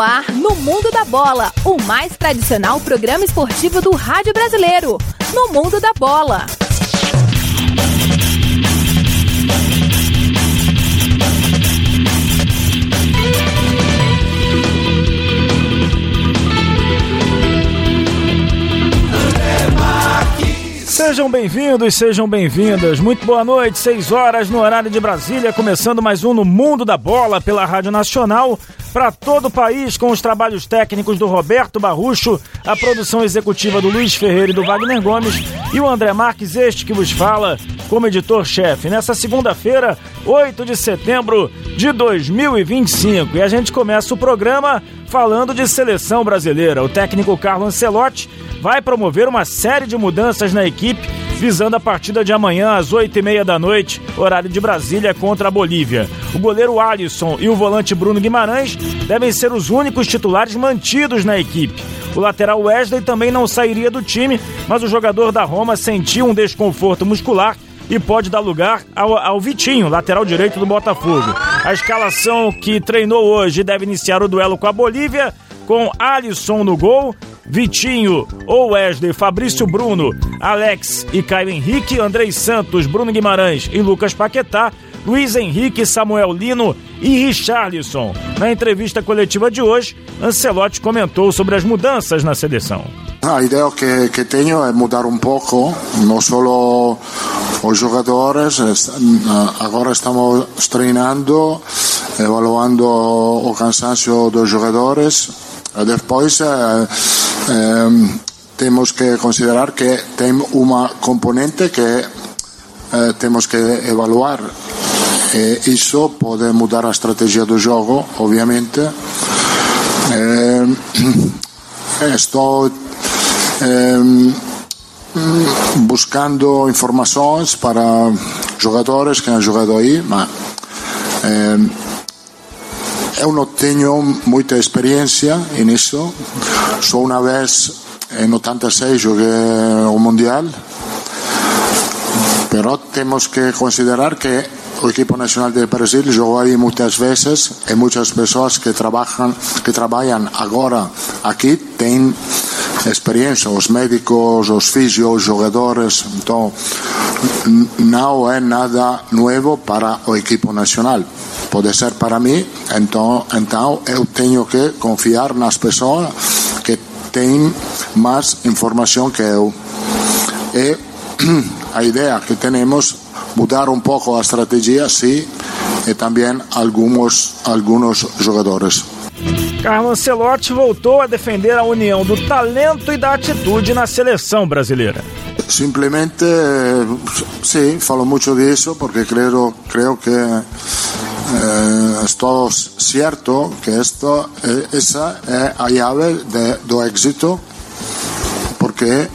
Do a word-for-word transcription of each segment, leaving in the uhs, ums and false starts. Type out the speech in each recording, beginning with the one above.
ar, no Mundo da Bola, o mais tradicional programa esportivo do rádio brasileiro. No Mundo da Bola. Sejam bem-vindos, sejam bem-vindas. Muito boa noite, seis horas no horário de Brasília, começando mais um No Mundo da Bola pela Rádio Nacional, para todo o país, com os trabalhos técnicos do Roberto Barrucho, a produção executiva do Luiz Ferreira e do Wagner Gomes e o André Marques, este que vos fala como editor-chefe. Nessa segunda-feira, oito de setembro de dois mil e vinte e cinco, e a gente começa o programa falando de seleção brasileira. O técnico Carlo Ancelotti vai promover uma série de mudanças na equipe, visando a partida de amanhã às oito e meia da noite, horário de Brasília, contra a Bolívia. O goleiro Alisson e o volante Bruno Guimarães devem ser os únicos titulares mantidos na equipe. O lateral Wesley também não sairia do time, mas o jogador da Roma sentiu um desconforto muscular e pode dar lugar ao, ao Vitinho, lateral direito do Botafogo. A escalação que treinou hoje deve iniciar o duelo com a Bolívia, com Alisson no gol, Vitinho ou Wesley, Fabrício Bruno, Alex e Caio Henrique, Andrei Santos, Bruno Guimarães e Lucas Paquetá, Luiz Henrique, Samuel Lino e Richarlison. Na entrevista coletiva de hoje, Ancelotti comentou sobre as mudanças na seleção. A ideia que, que tenho é mudar um pouco, não só os jogadores. Agora estamos treinando, evaluando o cansancio dos jogadores. Depois eh, eh, temos que considerar que tem uma componente que eh, temos que evaluar. E isso pode mudar a estratégia do jogo, obviamente. Eh, estou eh, buscando informações para jogadores que han jogado aí, mas eh, eu não tenho muita experiência nisso. Só uma vez em oitenta e seis joguei o Mundial, mas temos que considerar que o equipo nacional de Brasil jogou aí muitas vezes e muitas pessoas que trabalham que trabalham agora aqui têm experiência, os médicos, os físicos, os jogadores. Então não é nada novo para o equipo nacional. Pode ser para mim, então, então eu tenho que confiar nas pessoas que têm mais informação que eu. E a ideia que temos mudar um pouco a estratégia, sim, e também alguns, alguns jogadores. Carlo Ancelotti voltou a defender a união do talento e da atitude na seleção brasileira. Simplesmente, sim, falo muito disso, porque creio, creio que eh, estou certo que esto, eh, essa é a chave de, do êxito, porque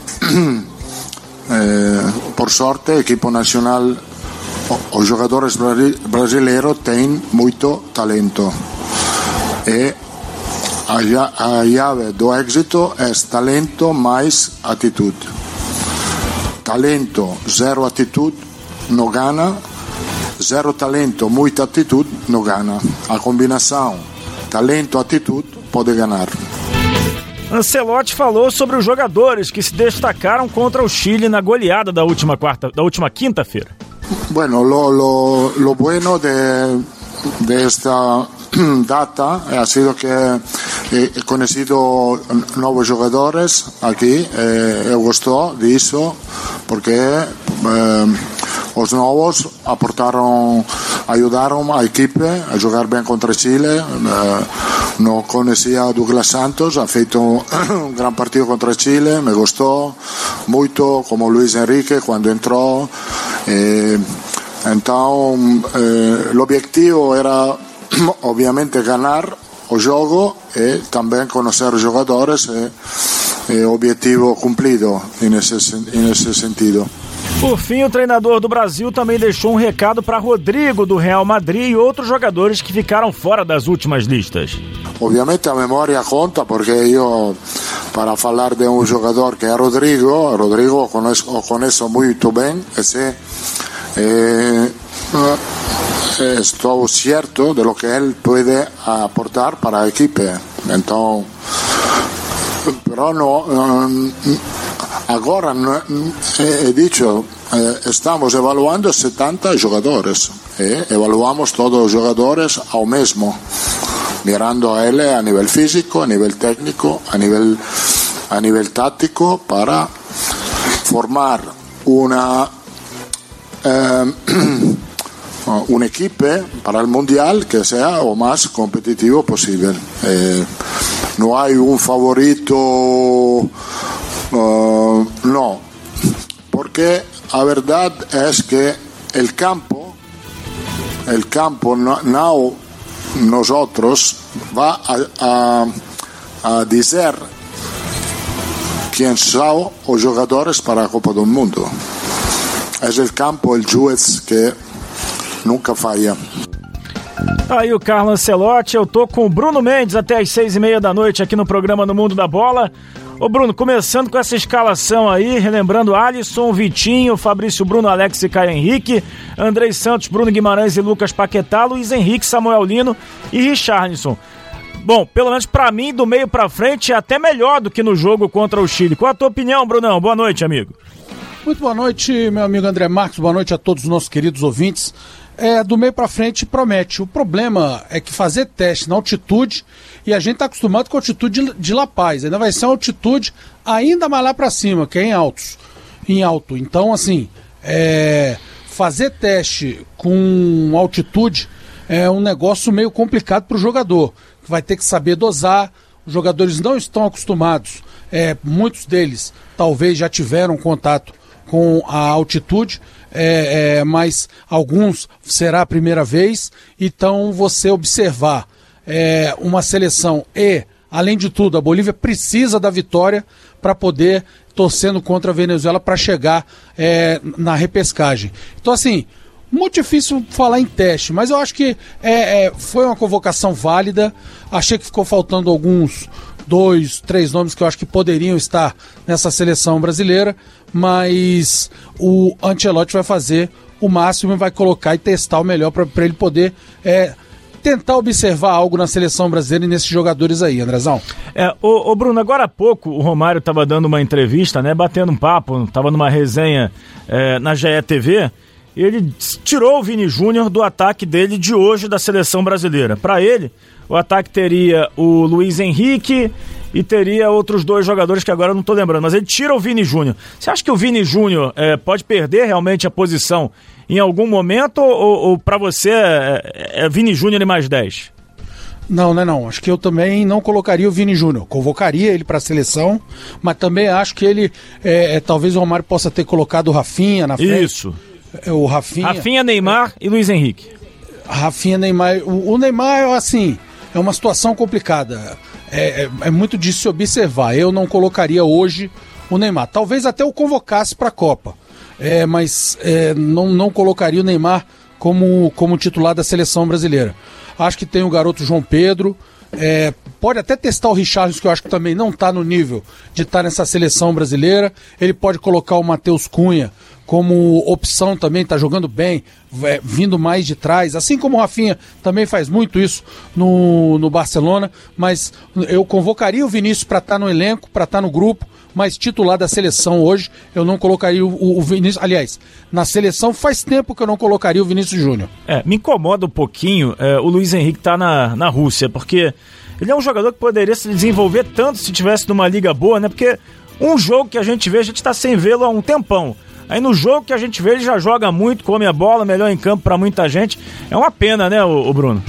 eh, por sorte, o equipo nacional, os jogadores brasileiros têm muito talento. E a chave do êxito é talento mais atitude. Talento, zero atitude, não ganha. Zero talento, muita atitude, não ganha. A combinação talento-atitude pode ganhar. Ancelotti falou sobre os jogadores que se destacaram contra o Chile na goleada da última, quarta, da última quinta-feira. Bueno, lo, lo, lo bueno de, de esta data ha sido que he conocido novos jogadores aquí. Eh, eu gostou disso porque eh, os novos aportaram, ajudaram a equipe a jogar bem contra Chile. Eh, não conhecia Douglas Santos, ha feito um grande partido contra Chile, me gostou muito, como Luis Henrique quando entrou. Eh, então, eh, o objetivo era obviamente ganhar o jogo e também conhecer os jogadores, e, e objetivo cumprido nesse, nesse sentido. Por fim, o treinador do Brasil também deixou um recado para Rodrigo do Real Madrid e outros jogadores que ficaram fora das últimas listas. Obviamente a memória conta, porque eu, para falar de um jogador que é Rodrigo, Rodrigo conheço, o conheço muito bem, esse, eh, estou certo de lo que él puede aportar para a equipe. Então, però no, agora he dicho, estamos evaluando setenta jugadores e evaluamos todos los jugadores ao mesmo, mirando a él a nivel físico, a nivel técnico, a nivel, a nivel táctico, para formar una eh, un equipo para el mundial que sea lo más competitivo posible. Eh, no hay un favorito, uh, no, porque la verdad es que el campo, el campo no, no nosotros va a, a, a decir quién son los jugadores para la Copa del Mundo. Es el campo, el juez que nunca falha. Aí o Carlo Ancelotti, eu tô com o Bruno Mendes até às seis e meia da noite aqui no programa No Mundo da Bola. Ô Bruno, começando com essa escalação aí, relembrando Alisson, Vitinho, Fabrício Bruno, Alex e Caio Henrique, Andrei Santos, Bruno Guimarães e Lucas Paquetá, Luiz Henrique, Samuel Lino e Richarlison. Bom, pelo menos pra mim, do meio pra frente, é até melhor do que no jogo contra o Chile. Qual a tua opinião, Brunão? Boa noite, amigo. Muito boa noite, meu amigo André Marques, boa noite a todos os nossos queridos ouvintes. É, do meio para frente promete. O problema é que fazer teste na altitude, e a gente está acostumado com a altitude de, de La Paz, ainda vai ser uma altitude ainda mais lá para cima, que é em altos, em alto. Então, assim, é, fazer teste com altitude é um negócio meio complicado para o jogador, que vai ter que saber dosar. Os jogadores não estão acostumados, é, muitos deles talvez já tiveram contato com a altitude, é, é, mas alguns será a primeira vez. Então você observar é, uma seleção e, além de tudo, a Bolívia precisa da vitória para poder, torcendo contra a Venezuela, para chegar é, na repescagem. Então, assim, muito difícil falar em teste, mas eu acho que é, é, foi uma convocação válida. Achei que ficou faltando alguns dois, três nomes que eu acho que poderiam estar nessa seleção brasileira, mas o Ancelotti vai fazer o máximo e vai colocar e testar o melhor para ele poder é, tentar observar algo na seleção brasileira e nesses jogadores aí, Andrezão. É, ô, ô Bruno, agora há pouco o Romário estava dando uma entrevista, né, batendo um papo, estava numa resenha é, na G E T V, e ele tirou o Vini Júnior do ataque dele de hoje da seleção brasileira. Para ele, o ataque teria o Luiz Henrique e teria outros dois jogadores que agora eu não estou lembrando, mas ele tira o Vini Júnior. Você acha que o Vini Júnior é, pode perder realmente a posição em algum momento, ou, ou para você é, é Vini Júnior e mais dez? Não, não, não. Acho que eu também não colocaria o Vini Júnior. Convocaria ele para a seleção, mas também acho que ele, é, é, talvez o Romário possa ter colocado o Rafinha na frente. Isso. O Rafinha, Rafinha, Neymar é, e Luiz Henrique. Rafinha, Neymar. O, o Neymar, assim, é uma situação complicada. É, é, é muito de se observar. Eu não colocaria hoje o Neymar. Talvez até o convocasse para a Copa. É, mas é, não, não colocaria o Neymar como, como titular da seleção brasileira. Acho que tem o garoto João Pedro. É, pode até testar o Richarlison, que eu acho que também não está no nível de estar tá nessa seleção brasileira. Ele pode colocar o Matheus Cunha como opção também, está jogando bem, é, vindo mais de trás, assim como o Rafinha também faz muito isso no, no Barcelona, mas eu convocaria o Vinícius para estar tá no elenco, para estar tá no grupo, mas titular da seleção hoje eu não colocaria o, o Vinícius. Aliás, na seleção faz tempo que eu não colocaria o Vinícius Júnior. É, me incomoda um pouquinho é, o Luiz Henrique tá na, na Rússia, porque ele é um jogador que poderia se desenvolver tanto se tivesse numa liga boa, né? Porque um jogo que a gente vê, a gente tá sem vê-lo há um tempão. Aí no jogo que a gente vê, ele já joga muito, come a bola, melhor em campo pra muita gente. É uma pena, né, o, o Bruno?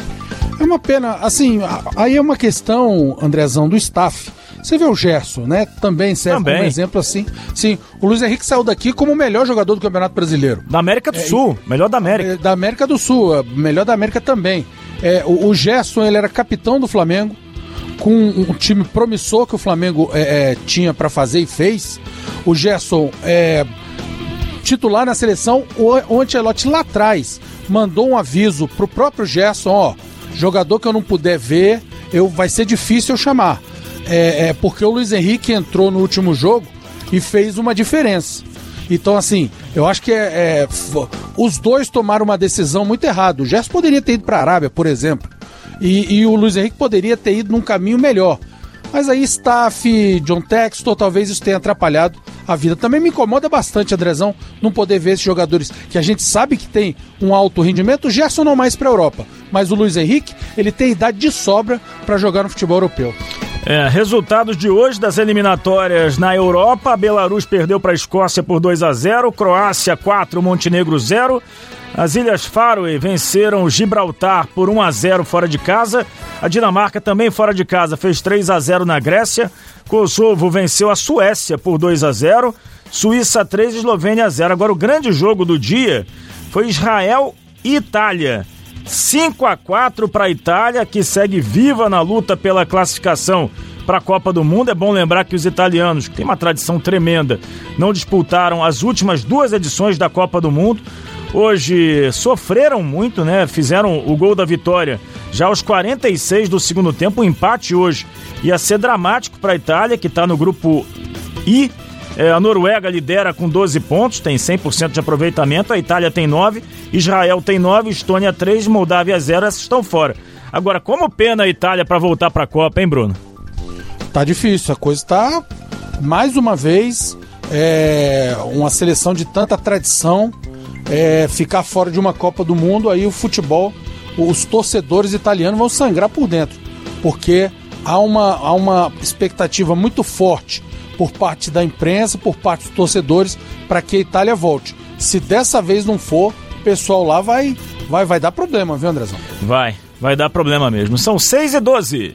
É uma pena, assim, aí é uma questão, Andrezão, do staff. Você vê o Gerson, né? Também serve Também. como exemplo assim. Sim, o Luiz Henrique saiu daqui como o melhor jogador do Campeonato Brasileiro. Da América do é, Sul, melhor da América. Da América do Sul, melhor da América também. É, o, o Gerson, ele era capitão do Flamengo, com um time promissor que o Flamengo é, é, tinha para fazer e fez. O Gerson é titular na seleção. O Ancelotti lá atrás mandou um aviso pro próprio Gerson, ó, jogador que eu não puder ver, eu, vai ser difícil eu chamar. É, é porque o Luiz Henrique entrou no último jogo e fez uma diferença. Então, assim, eu acho que é, é, os dois tomaram uma decisão muito errada. O Gerson poderia ter ido para a Arábia, por exemplo. E, e o Luiz Henrique poderia ter ido num caminho melhor. Mas aí staff, John Textor, talvez isso tenha atrapalhado a vida. Também me incomoda bastante, Andrezão, não poder ver esses jogadores que a gente sabe que tem um alto rendimento. O Gerson não mais para a Europa, mas o Luiz Henrique, ele tem idade de sobra para jogar no futebol europeu. É, resultados de hoje das eliminatórias na Europa: a Belarus perdeu para a Escócia por dois a zero, Croácia quatro, Montenegro zero. As Ilhas Faroe venceram o Gibraltar por um a zero fora de casa. A Dinamarca também fora de casa fez três a zero na Grécia. Kosovo venceu a Suécia por dois a zero. Suíça três, Eslovênia zero. Agora o grande jogo do dia foi Israel e Itália. cinco a quatro para a Itália, que segue viva na luta pela classificação para a Copa do Mundo. É bom lembrar que os italianos, que têm uma tradição tremenda, não disputaram as últimas duas edições da Copa do Mundo. Hoje sofreram muito, né? Fizeram o gol da vitória já aos quarenta e seis do segundo tempo. O empate hoje ia ser dramático para a Itália, que está no grupo I. É, a Noruega lidera com doze pontos, tem cem por cento de aproveitamento. A Itália tem nove, Israel tem nove, Estônia três, Moldávia zero. Essas estão fora. Agora, como pena a Itália para voltar para a Copa, hein, Bruno? Tá difícil, a coisa tá, mais uma vez, é, uma seleção de tanta tradição, é, ficar fora de uma Copa do Mundo. Aí o futebol, os torcedores italianos vão sangrar por dentro, porque há uma, há uma expectativa muito forte por parte da imprensa, por parte dos torcedores, para que a Itália volte. Se dessa vez não for, o pessoal lá vai, vai, vai dar problema, viu, Andrezão? Vai, vai dar problema mesmo. São seis e doze.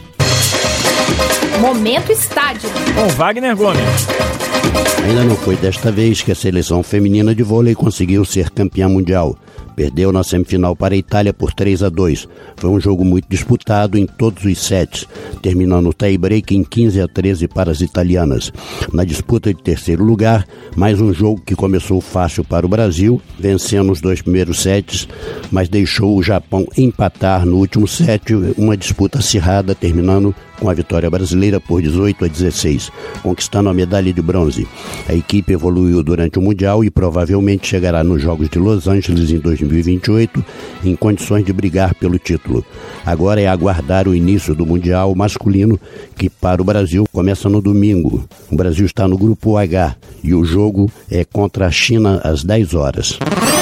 Momento Estádio, com Wagner Gomes. Ainda não foi desta vez que a seleção feminina de vôlei conseguiu ser campeã mundial. Perdeu na semifinal para a Itália por três a dois. Foi um jogo muito disputado em todos os sets, terminando o tie-break em quinze a treze para as italianas. Na disputa de terceiro lugar, mais um jogo que começou fácil para o Brasil, vencendo os dois primeiros sets, mas deixou o Japão empatar no último set, uma disputa acirrada, terminando com a vitória brasileira por dezoito a dezesseis, conquistando a medalha de bronze. A equipe evoluiu durante o Mundial e provavelmente chegará nos Jogos de Los Angeles em dois mil e vinte e oito em condições de brigar pelo título. Agora é aguardar o início do Mundial masculino, que para o Brasil começa no domingo. O Brasil está no grupo H e o jogo é contra a China às dez horas.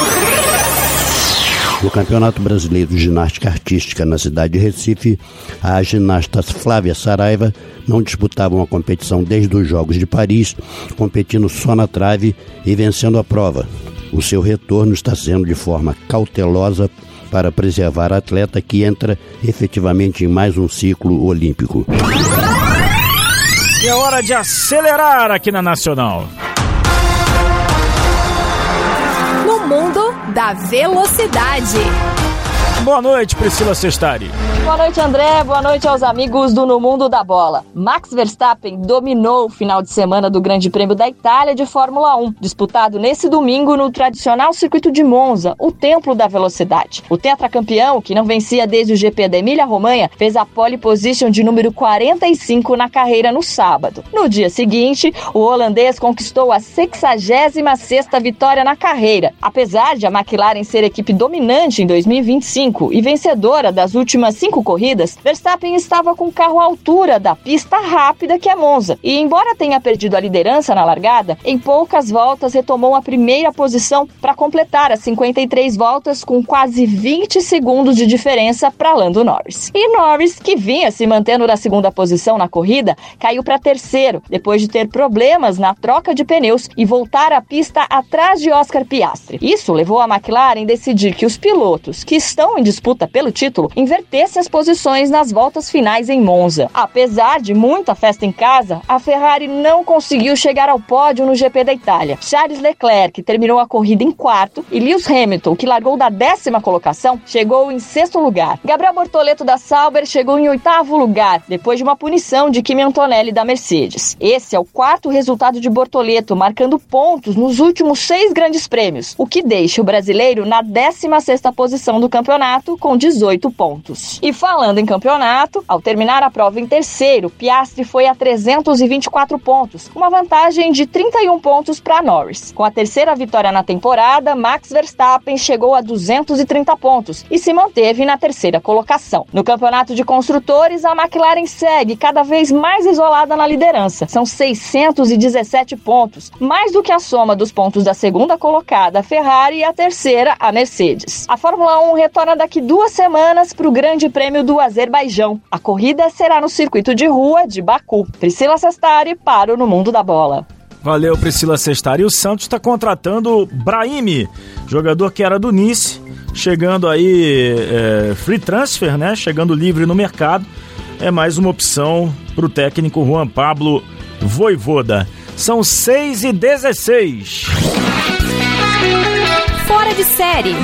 No Campeonato Brasileiro de Ginástica Artística na cidade de Recife, as ginastas Flávia Saraiva não disputavam a competição desde os Jogos de Paris, competindo só na trave e vencendo a prova. O seu retorno está sendo de forma cautelosa para preservar a atleta, que entra efetivamente em mais um ciclo olímpico. E é hora de acelerar aqui na Nacional. No mundo da velocidade. Boa noite, Priscila Sestari. Boa noite, André. Boa noite aos amigos do No Mundo da Bola. Max Verstappen dominou o final de semana do Grande Prêmio da Itália de Fórmula um, disputado nesse domingo no tradicional circuito de Monza, o templo da velocidade. O tetracampeão, que não vencia desde o G P da Emília-Romanha, fez a pole position de número quarenta e cinco na carreira no sábado. No dia seguinte, o holandês conquistou a sexagésima sexta vitória na carreira. Apesar de a McLaren ser equipe dominante em dois mil e vinte e cinco e vencedora das últimas cinco corridas, Verstappen estava com o carro à altura da pista rápida que é Monza. E embora tenha perdido a liderança na largada, em poucas voltas retomou a primeira posição para completar as cinquenta e três voltas com quase vinte segundos de diferença para Lando Norris. E Norris, que vinha se mantendo na segunda posição na corrida, caiu para terceiro, depois de ter problemas na troca de pneus e voltar à pista atrás de Oscar Piastri. Isso levou a McLaren a decidir que os pilotos que estão em disputa pelo título invertessem as posições nas voltas finais em Monza. Apesar de muita festa em casa, a Ferrari não conseguiu chegar ao pódio no G P da Itália. Charles Leclerc terminou a corrida em quarto e Lewis Hamilton, que largou da décima colocação, chegou em sexto lugar. Gabriel Bortoleto da Sauber chegou em oitavo lugar, depois de uma punição de Kimi Antonelli da Mercedes. Esse é o quarto resultado de Bortoleto, marcando pontos nos últimos seis grandes prêmios, o que deixa o brasileiro na décima sexta posição do campeonato com dezoito pontos. E E falando em campeonato, ao terminar a prova em terceiro, Piastri foi a trezentos e vinte e quatro pontos, uma vantagem de trinta e um pontos para Norris. Com a terceira vitória na temporada, Max Verstappen chegou a duzentos e trinta pontos e se manteve na terceira colocação. No campeonato de construtores, a McLaren segue cada vez mais isolada na liderança. São seiscentos e dezessete pontos, mais do que a soma dos pontos da segunda colocada, a Ferrari, e a terceira, a Mercedes. A Fórmula um retorna daqui duas semanas para o Grande Prêmio do Azerbaijão. A corrida será no circuito de rua de Baku. Priscila Sestari para o No Mundo da Bola. Valeu, Priscila Sestari. E o Santos está contratando Brahimi, jogador que era do Nice, chegando aí é, free transfer, né? Chegando livre no mercado. É mais uma opção para o técnico Juan Pablo Vojvoda. São seis e dezesseis. Fora de série.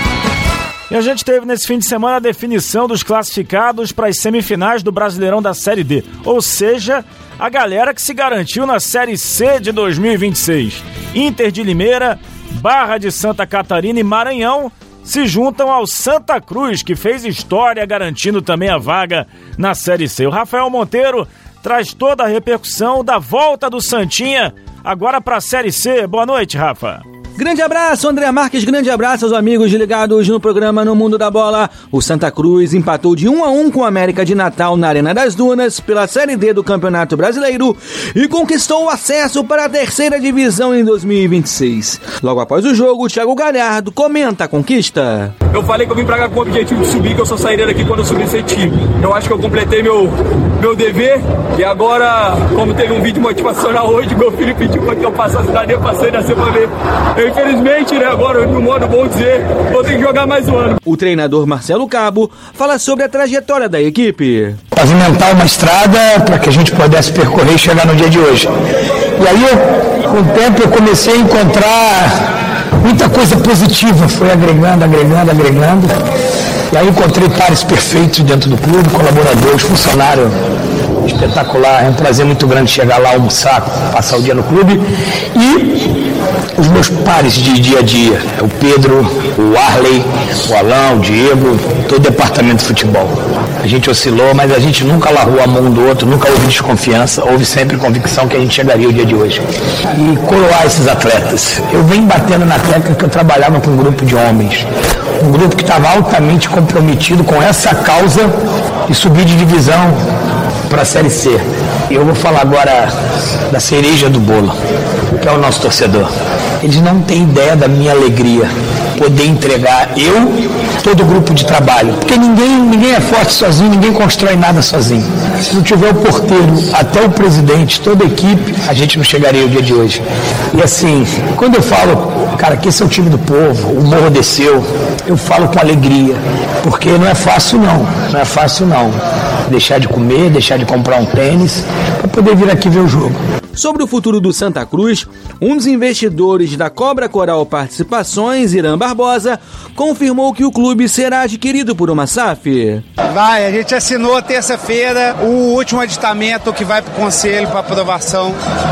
E a gente teve nesse fim de semana a definição dos classificados para as semifinais do Brasileirão da Série D. Ou seja, a galera que se garantiu na Série C de dois mil e vinte e seis. Inter de Limeira, Barra de Santa Catarina e Maranhão se juntam ao Santa Cruz, que fez história garantindo também a vaga na Série C. O Rafael Monteiro traz toda a repercussão da volta do Santinha agora para a Série C. Boa noite, Rafa. Grande abraço, André Marques, grande abraço aos amigos ligados no programa No Mundo da Bola. O Santa Cruz empatou de um a um com o América de Natal na Arena das Dunas pela Série D do Campeonato Brasileiro e conquistou o acesso para a terceira divisão em dois mil e vinte e seis. Logo após o jogo, o Thiago Galhardo comenta a conquista. Eu falei que eu vim pra cá com o objetivo de subir, que eu só sairia daqui quando eu subir esse time. Eu acho que eu completei meu, meu dever e agora, como teve um vídeo motivacional hoje, meu filho pediu pra que eu passasse da eu passei da pra ver. Eu, infelizmente, né, agora, no modo bom dizer, vou ter que jogar mais um ano. O treinador Marcelo Cabo fala sobre a trajetória da equipe. Pavimentar uma estrada para que a gente pudesse percorrer e chegar no dia de hoje. E aí, eu, com o tempo, eu comecei a encontrar muita coisa positiva, foi agregando, agregando, agregando. E aí encontrei pares perfeitos dentro do clube, colaboradores, funcionários espetacular. É um prazer muito grande chegar lá, almoçar, passar o dia no clube. E os meus pares de dia a dia, o Pedro, o Arley, o Alain, o Diego, todo o departamento de futebol. A gente oscilou, mas a gente nunca largou a mão do outro, nunca houve desconfiança, houve sempre convicção que a gente chegaria o dia de hoje. E coroar esses atletas. Eu venho batendo na tecla que eu trabalhava com um grupo de homens, um grupo que estava altamente comprometido com essa causa de subir de divisão para a Série C. Eu vou falar agora da cereja do bolo, que é o nosso torcedor. Eles não têm ideia da minha alegria poder entregar eu, todo o grupo de trabalho, porque ninguém, ninguém é forte sozinho, ninguém constrói nada sozinho. Se não tiver o porteiro, até o presidente, toda a equipe, a gente não chegaria o dia de hoje. E assim, quando eu falo, cara, que esse é o time do povo, o morro desceu, eu falo com alegria, porque não é fácil não, não é fácil não. Deixar de comer, deixar de comprar um tênis, para poder vir aqui ver o jogo. Sobre o futuro do Santa Cruz, um dos investidores da Cobra Coral Participações, Irã Barbosa, confirmou que o clube será adquirido por uma S A F. Vai, a gente assinou terça-feira o último aditamento que vai para o conselho para aprovação.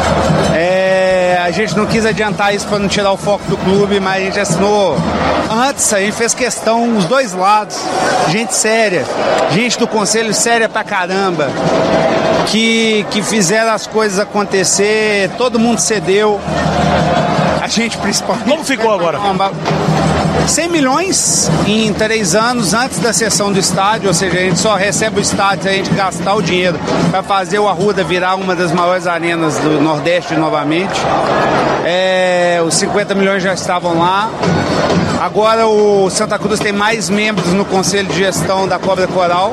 É, a gente não quis adiantar isso para não tirar o foco do clube, mas a gente assinou antes, a gente fez questão, os dois lados, gente séria, gente do conselho séria pra caramba, que, que fizeram as coisas acontecer, todo mundo cedeu, a gente principalmente. Como ficou agora? cem milhões em três anos antes da cessão do estádio, ou seja, a gente só recebe o estádio se a gente gastar o dinheiro para fazer o Arruda virar uma das maiores arenas do Nordeste novamente. É, os cinquenta milhões já estavam lá. Agora o Santa Cruz tem mais membros no Conselho de Gestão da Cobra Coral.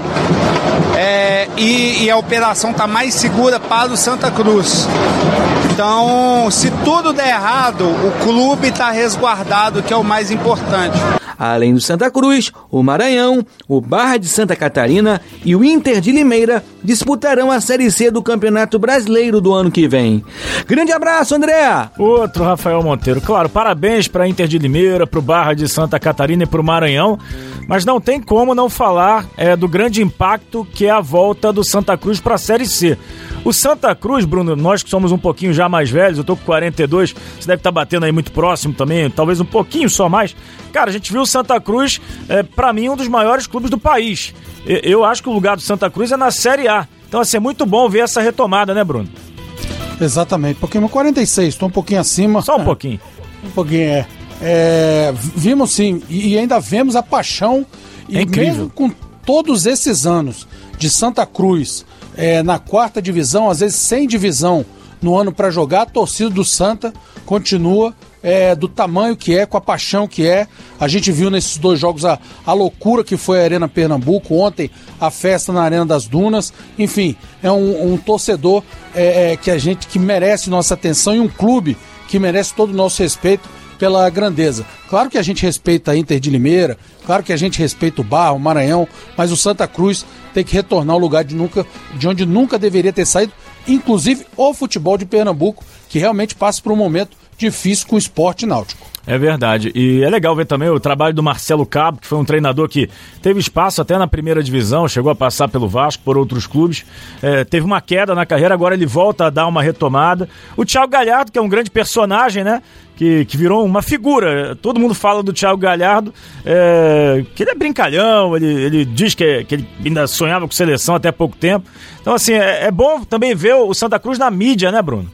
É, e, e a operação está mais segura para o Santa Cruz. Então, se tudo der errado, o clube está resguardado, que é o mais importante. Além do Santa Cruz, o Maranhão, o Barra de Santa Catarina e o Inter de Limeira disputarão a Série C do Campeonato Brasileiro do ano que vem. Grande abraço, André! Outro Rafael Monteiro. Claro, parabéns para Inter de Limeira, para o Barra de Santa Catarina e para o Maranhão, mas não tem como não falar é, do grande impacto que é a volta do Santa Cruz para a Série C. O Santa Cruz, Bruno, nós que somos um pouquinho já mais velhos, eu tô com quarenta e dois, você deve estar batendo aí muito próximo também, talvez um pouquinho só mais. Cara, a gente viu o Santa Cruz, é, pra mim, um dos maiores clubes do país. Eu acho que o lugar do Santa Cruz é na Série A. Então, assim, é muito bom ver essa retomada, né, Bruno? Exatamente, porque quarenta e seis, estou um pouquinho acima. Só um pouquinho. Um pouquinho, é. é vimos sim, e ainda vemos a paixão. E é incrível. Mesmo com todos esses anos de Santa Cruz é, na quarta divisão, às vezes sem divisão no ano para jogar, a torcida do Santa continua é, do tamanho que é, com a paixão que é. A gente viu nesses dois jogos a, a loucura que foi a Arena Pernambuco, ontem a festa na Arena das Dunas. Enfim, é um, um torcedor é, é, que a gente que merece nossa atenção e um clube que merece todo o nosso respeito pela grandeza. Claro que a gente respeita a Inter de Limeira, claro que a gente respeita o Barra, o Maranhão, mas o Santa Cruz tem que retornar ao lugar de, nunca, de onde nunca deveria ter saído, inclusive o futebol de Pernambuco, que realmente passa por um momento difícil com o esporte náutico. É verdade, e é legal ver também o trabalho do Marcelo Cabo, que foi um treinador que teve espaço até na primeira divisão, chegou a passar pelo Vasco, por outros clubes, é, teve uma queda na carreira, agora ele volta a dar uma retomada. O Thiago Galhardo, que é um grande personagem, né, que, que virou uma figura, todo mundo fala do Thiago Galhardo, é, que ele é brincalhão, ele, ele diz que, que ele ainda sonhava com seleção até há pouco tempo. Então, assim, é, é bom também ver o Santa Cruz na mídia, né, Bruno?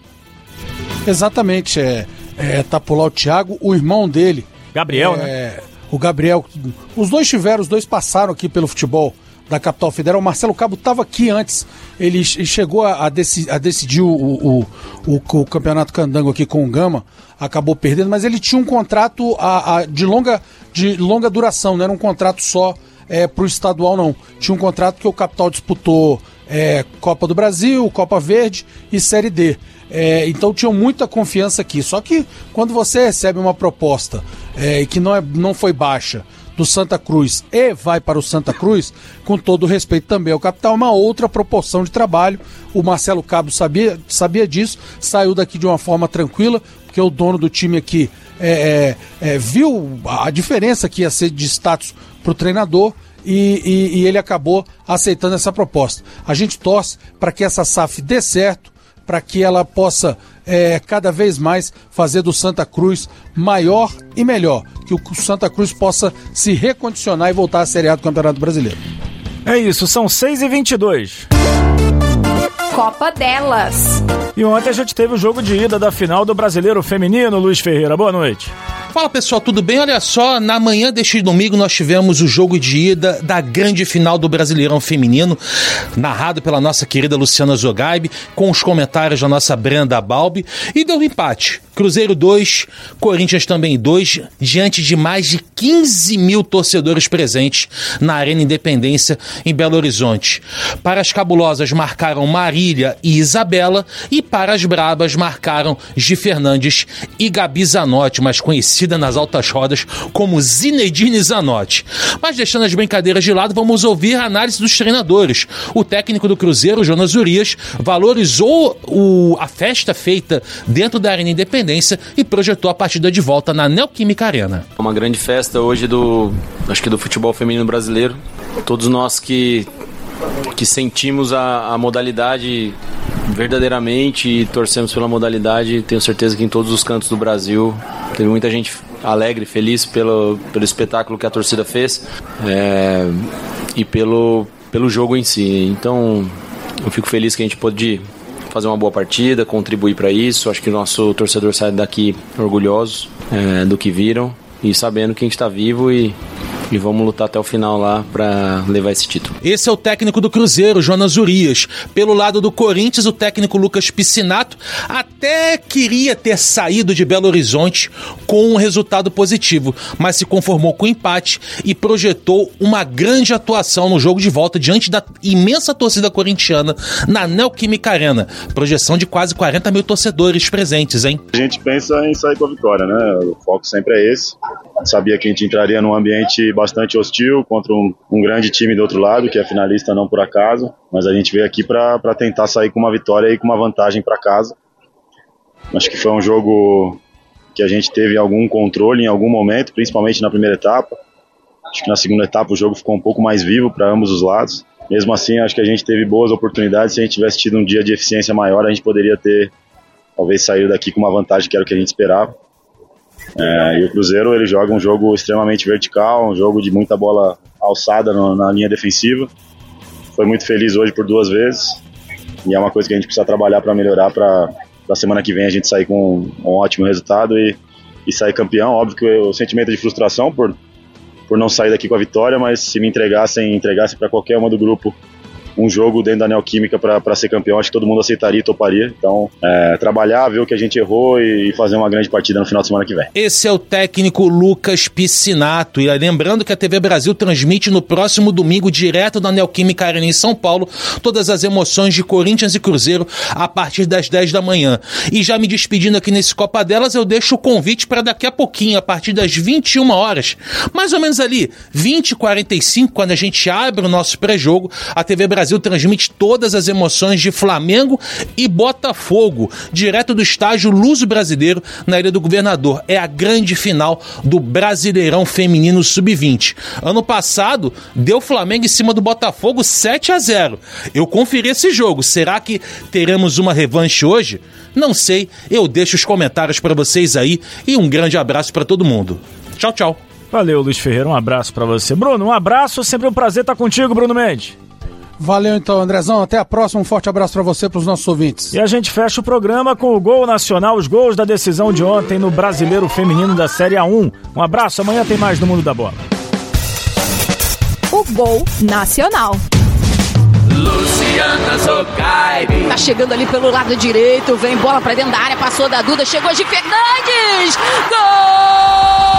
Exatamente, é... É, tá por lá o Thiago, o irmão dele. Gabriel, é, né? O Gabriel. Os dois tiveram, os dois passaram aqui pelo futebol da capital federal. O Marcelo Cabo estava aqui antes. Ele chegou a, a, deci, a decidir o, o, o, o campeonato candango aqui com o Gama. Acabou perdendo, mas ele tinha um contrato a, a, de, longa, de longa duração. Não era um contrato só é, pro estadual, não. Tinha um contrato que o Capital disputou é, Copa do Brasil, Copa Verde e Série D. É, então tinham muita confiança aqui. Só que quando você recebe uma proposta é, que não, é, não foi baixa do Santa Cruz e vai para o Santa Cruz, com todo o respeito também ao capital, uma outra proporção de trabalho. O Marcelo Cabo sabia, sabia disso, saiu daqui de uma forma tranquila, porque o dono do time aqui é, é, é, viu a diferença que ia ser de status para o treinador. E, e, e ele acabou aceitando essa proposta. A gente torce para que essa S A F dê certo, para que ela possa é, cada vez mais fazer do Santa Cruz maior e melhor, que o Santa Cruz possa se recondicionar e voltar à Série A do Campeonato Brasileiro. É isso, são seis e vinte e dois. Copa delas. E ontem a gente teve o jogo de ida da final do Brasileiro Feminino. Luiz Ferreira, boa noite. Fala pessoal, tudo bem? Olha só, na manhã deste domingo nós tivemos o jogo de ida da grande final do Brasileirão Feminino, narrado pela nossa querida Luciana Zogaib, com os comentários da nossa Brenda Balbi, e deu um empate. Cruzeiro dois, Corinthians também dois, diante de mais de quinze mil torcedores presentes na Arena Independência em Belo Horizonte. Para as cabulosas marcaram Marília e Isabela, e para as brabas marcaram Gi Fernandes e Gabi Zanotti, mais conhecida nas altas rodas como Zinedine Zanotti. Mas deixando as brincadeiras de lado, vamos ouvir a análise dos treinadores. O técnico do Cruzeiro, Jonas Urias, valorizou o, a festa feita dentro da Arena Independência e projetou a partida de volta na Neoquímica Arena. Uma grande festa hoje do, acho que do futebol feminino brasileiro. Todos nós que, que sentimos a, a modalidade verdadeiramente e torcemos pela modalidade, tenho certeza que em todos os cantos do Brasil teve muita gente alegre, feliz pelo, pelo espetáculo que a torcida fez é, e pelo, pelo jogo em si. Então eu fico feliz que a gente pôde fazer uma boa partida, contribuir para isso. Acho que o nosso torcedor sai daqui orgulhoso é, do que viram e sabendo que a gente está vivo e E vamos lutar até o final lá para levar esse título. Esse é o técnico do Cruzeiro, Jonas Urias. Pelo lado do Corinthians, o técnico Lucas Piscinato até queria ter saído de Belo Horizonte com um resultado positivo, mas se conformou com o empate e projetou uma grande atuação no jogo de volta diante da imensa torcida corintiana na Neoquímica Arena. Projeção de quase quarenta mil torcedores presentes, hein? A gente pensa em sair com a vitória, né? O foco sempre é esse. Sabia que a gente entraria num ambiente bastante hostil contra um, um grande time do outro lado, que é finalista não por acaso, mas a gente veio aqui para tentar sair com uma vitória e com uma vantagem para casa. Acho que foi um jogo que a gente teve algum controle em algum momento, principalmente na primeira etapa. Acho que na segunda etapa o jogo ficou um pouco mais vivo para ambos os lados. mesmo assim acho que a gente teve boas oportunidades. Se a gente tivesse tido um dia de eficiência maior, a gente poderia ter talvez saído daqui com uma vantagem que era o que a gente esperava. É, e o Cruzeiro ele joga um jogo extremamente vertical, um jogo de muita bola alçada no, na linha defensiva. Foi muito feliz hoje por duas vezes e é uma coisa que a gente precisa trabalhar para melhorar, para a semana que vem a gente sair com um ótimo resultado e, e sair campeão. Óbvio que o sentimento de frustração por, por não sair daqui com a vitória, mas se me entregassem, entregassem para qualquer uma do grupo um jogo dentro da Neoquímica para ser campeão, acho que todo mundo aceitaria e toparia. Então, é, trabalhar, ver o que a gente errou e, e fazer uma grande partida no final de semana que vem. Esse é o técnico Lucas Piscinato. E lembrando que a T V Brasil transmite no próximo domingo, direto da Neoquímica Arena em São Paulo, todas as emoções de Corinthians e Cruzeiro a partir das dez da manhã. E já me despedindo aqui nesse Copa Delas, eu deixo o convite para daqui a pouquinho, a partir das vinte e uma horas, mais ou menos ali, vinte e quarenta e cinco, quando a gente abre o nosso pré-jogo, a T V Brasil transmite todas as emoções de Flamengo e Botafogo, direto do estádio Luso Brasileiro, na Ilha do Governador. É a grande final do Brasileirão Feminino sub vinte. Ano passado, deu Flamengo em cima do Botafogo sete a zero. Eu conferi esse jogo. Será que teremos uma revanche hoje? Não sei. Eu deixo os comentários para vocês aí e um grande abraço para todo mundo. Tchau, tchau. Valeu, Luiz Ferreira. Um abraço para você. Bruno, um abraço. Sempre um prazer estar contigo, Bruno Mendes. Valeu então, Andrezão. Até a próxima. Um forte abraço para você e para os nossos ouvintes. E a gente fecha o programa com o Gol Nacional, os gols da decisão de ontem no Brasileiro Feminino da Série A um. Um abraço. Amanhã tem mais no Mundo da Bola. O Gol Nacional. Luciana Zocaib. Tá chegando ali pelo lado direito, vem bola pra dentro da área, passou da Duda, chegou de Fernandes. Gol!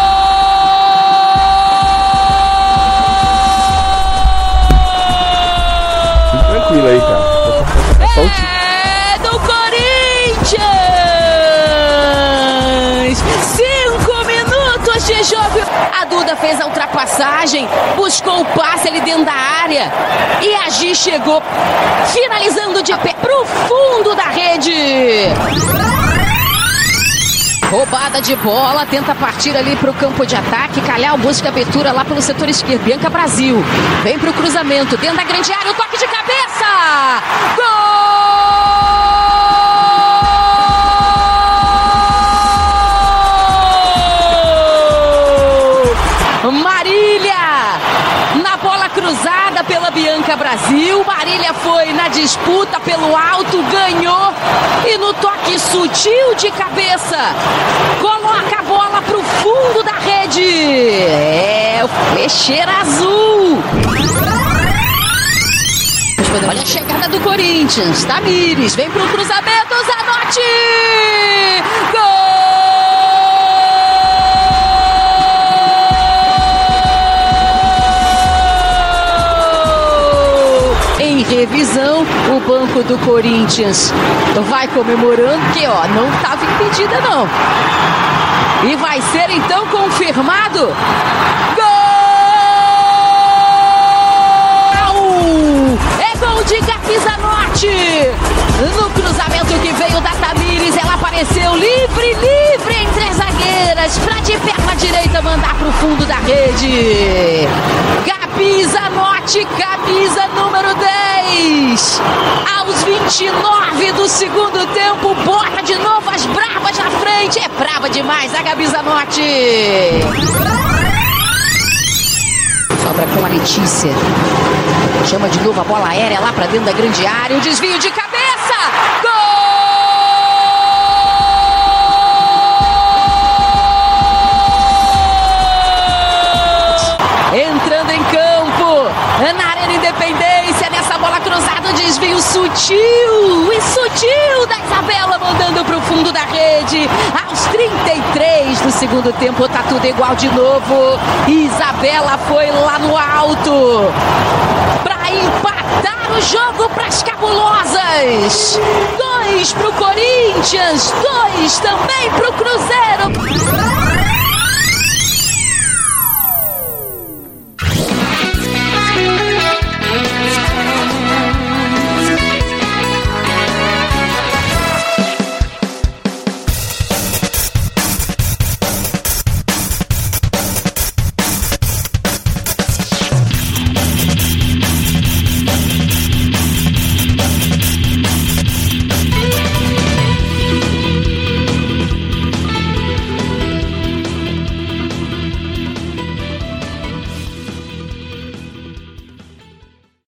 Tranquilo aí, cara. É do Corinthians! Cinco minutos de jogo. A Duda fez a ultrapassagem, buscou o passe ali dentro da área e a Gi chegou finalizando de pé pro fundo da rede. Roubada de bola, tenta partir ali pro campo de ataque. Calhau busca a abertura lá pelo setor esquerdo. Bianca Brasil vem pro cruzamento, dentro da grande área, o toque de cabeça. Gol! Marília! Na bola cruzada pela Bianca Brasil, Marília foi na disputa pelo alto, ganhou e no toque sutil de cabeça coloca a bola pro fundo da rede. É o Peixeira Azul. Olha a chegada do Corinthians, Tamires vem pro cruzamento, Zanotti! Gol! Em revisão, o banco do Corinthians vai comemorando que, ó, não estava impedida não. E vai ser então confirmado. Gol! É gol de Gabi Zanotti. No cruzamento que veio da Tamires, ela apareceu livre, livre entre as zagueiras, pra de perna direita mandar pro fundo da rede. Gabi Zanotti, camisa número dez. Aos vinte e nove do segundo tempo, bota de novo as bravas na frente. É brava demais a Gabi Zanotti. Sobra com a Letícia. Chama de novo a bola aérea lá pra dentro da grande área. O desvio de cabeça. Gol! Entrando em campo, na Arena Independência, nessa bola cruzada, desvio sutil e sutil da Isabela, mandando pro fundo da rede. Aos trinta e três do segundo tempo, tá tudo igual de novo. Isabela foi lá no alto pra empatar o jogo pras cabulosas. Dois pro Corinthians, dois também pro Cruzeiro.